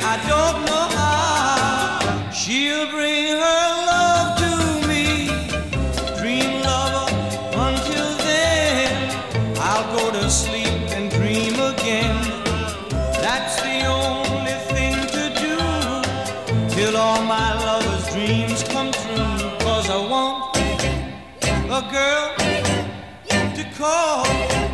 I don't know how she'll bring her love to me. Dream lover, until then I'll go to sleep and dream again. That's the only thing to do till all my lover's dreams come true. 'Cause I want a girl to call